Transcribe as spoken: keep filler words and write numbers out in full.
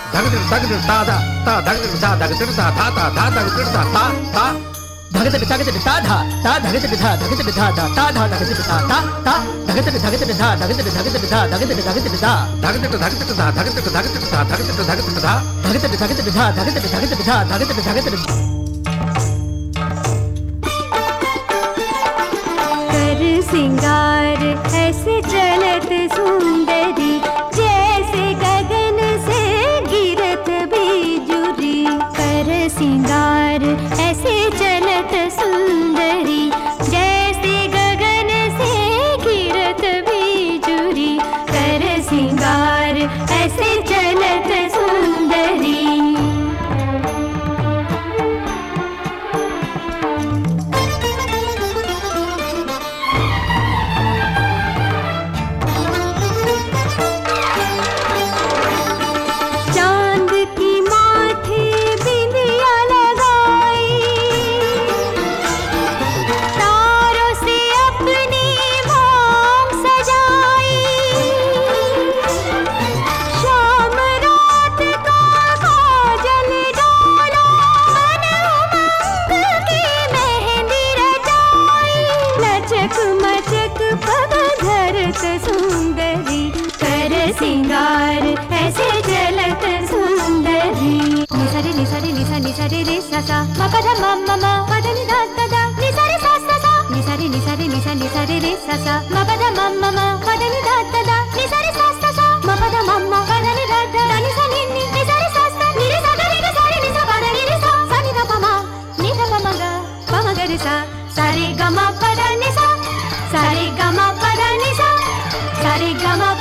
ధగతిట ధగతిట తా ధా తా ధగతిట ధా ధగతిట ధా ధా తా ధా ధగతిట ధా తా తా ధగతిట ధగతిట తా ధా తా ధగతిట ధా ధగతిట ధా ధా తా ధా ధగతిట ధా తా తా ధగతిట ధగతిట ధా ధగతిట ధగతిట ధా ధగతిట ధగతిట ధా ధగతిట ధగతిట ధా ధగతిట ధగతిట ధా ధగతిట ధగతిట ధా ధగతిట ధగతిట ధా ధగతిట ధగతిట ధా ధగతిట ధగతిట कर सिंगार ऐसे चलत सुंदरी जैसे गगन से गिरत बिजुरी कर सिंगार ऐसे चलत सुंदरी जैसे गगन से गिरत बिजुरी कर सिंगार ऐसे चलत सुंदरी सुंदरी कर सिंगार ऐसे चलत सुंदरी निसरे निसरे निसा निसरे रे सा सा मा पा धा मा मा मा पा धा नि धा धा धा निसरे सा सा सा निसरे निसरे निसा निसरे रे सा सा मा पा धा मा मा मा पा धा नि धा धा धा निसरे सा सा सा मा पा धा मा मा पा धा नि धा धा धा नि सा नि नि निसरे सा सा नि रे सा गा रे गा सा रे नि सा पा धा नि रे सा सा नि धा पा मा नि धा पा मा गा पा मा गा रे सा सा रे गा मा पा धा नि सा सा रे गा मा पा धा नि सा सा रे गा मा